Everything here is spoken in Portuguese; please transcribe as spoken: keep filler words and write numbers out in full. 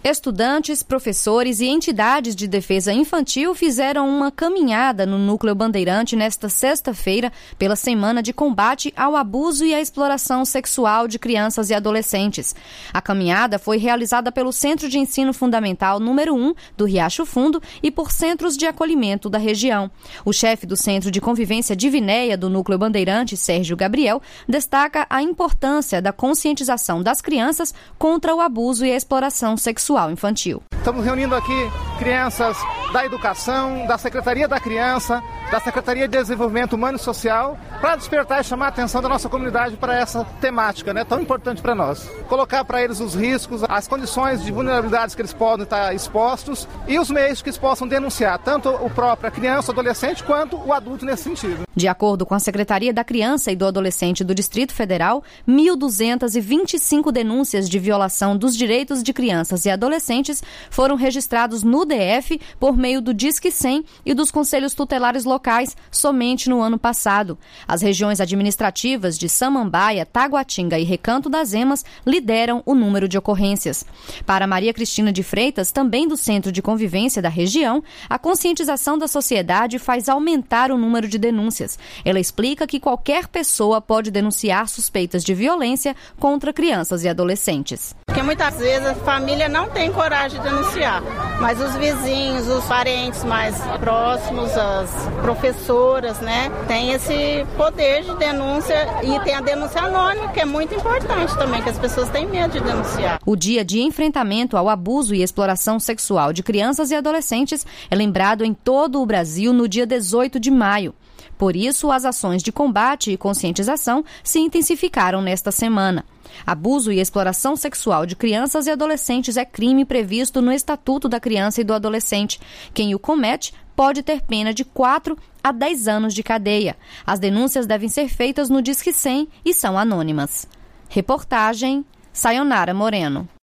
Estudantes, professores e entidades de defesa infantil fizeram uma caminhada no Núcleo Bandeirante nesta sexta-feira pela Semana de Combate ao Abuso e à Exploração Sexual de Crianças e Adolescentes. A caminhada foi realizada pelo Centro de Ensino Fundamental número um do Riacho Fundo e por centros de acolhimento da região. O chefe do Centro de Convivência Divinéia do Núcleo Bandeirante, Sérgio Gabriel, destaca a importância da conscientização das crianças contra o abuso e a exploração sexual infantil. Estamos reunindo aqui crianças da educação, da Secretaria da Criança, da Secretaria de Desenvolvimento Humano e Social, para despertar e chamar a atenção da nossa comunidade para essa temática, né, tão importante para nós. Colocar para eles os riscos, as condições de vulnerabilidades que eles podem estar expostos e os meios que eles possam denunciar, tanto o próprio a criança, o adolescente, quanto o adulto nesse sentido. De acordo com a Secretaria da Criança e do Adolescente do Distrito Federal, mil duzentas e vinte e cinco denúncias de violação dos direitos de crianças e adolescentes foram registrados no D F por meio do Disque cem e dos conselhos tutelares locais somente no ano passado. As regiões administrativas de Samambaia, Taguatinga e Recanto das Emas lideram o número de ocorrências. Para Maria Cristina de Freitas, também do Centro de Convivência da região, a conscientização da sociedade faz aumentar o número de denúncias. Ela explica que qualquer pessoa pode denunciar suspeitas de violência contra crianças e adolescentes. Porque muitas vezes a família não tem coragem de denunciar, mas os vizinhos, os parentes mais próximos, as professoras, né, têm esse poder de denúncia e tem a denúncia anônima, que é muito importante também, que as pessoas têm medo de denunciar. O Dia de Enfrentamento ao Abuso e Exploração Sexual de Crianças e Adolescentes é lembrado em todo o Brasil no dia dezoito de maio. Por isso, as ações de combate e conscientização se intensificaram nesta semana. Abuso e exploração sexual de crianças e adolescentes é crime previsto no Estatuto da Criança e do Adolescente. Quem o comete pode ter pena de quatro a dez anos de cadeia. As denúncias devem ser feitas no Disque cem e são anônimas. Reportagem Sayonara Moreno.